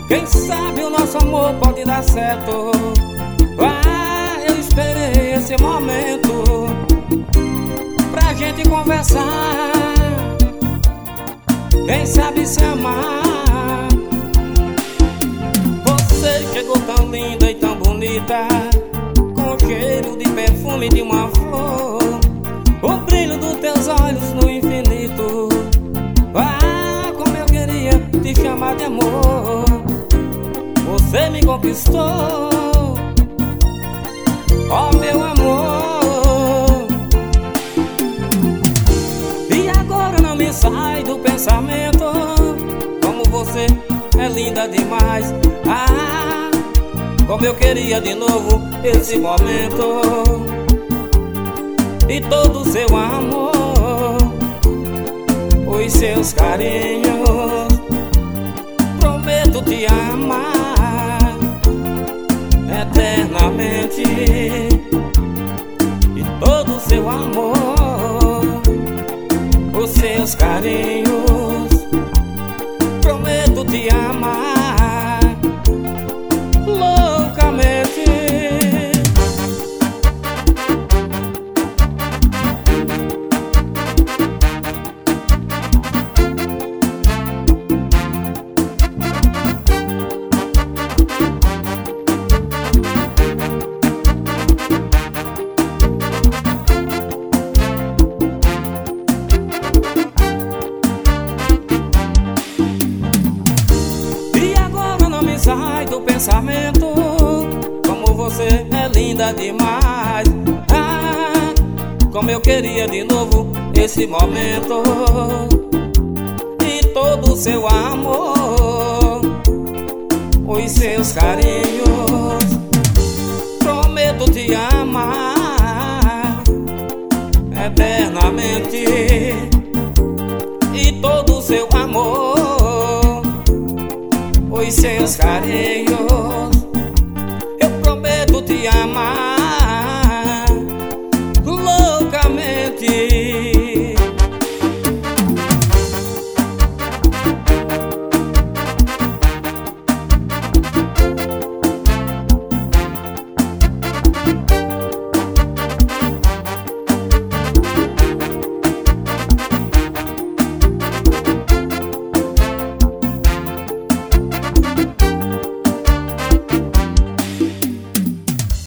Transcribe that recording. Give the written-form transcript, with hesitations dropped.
Quem sabe o nosso amor pode dar certo. Eu esperei esse momento pra gente conversar. Quem sabe se amar. Você chegou tão linda e tão bonita, com o cheiro de perfume de uma flor, o brilho dos teus olhos no infinito. Como eu queria te chamar de amor. Você me conquistou, ó meu amor. E agora não me sai do pensamento como você é linda demais. Como eu queria de novo esse momento e todo o seu amor, os seus carinhos. Prometo te amar eternamente e todo o seu amor, os seus carinhos. Prometo te amar loucamente. Sai do pensamento como você é linda demais. Como eu queria de novo esse momento e todo o seu amor, os seus carinhos. Prometo te amar eternamente e todo o seu amor, os seus carinhos. Eu prometo te amar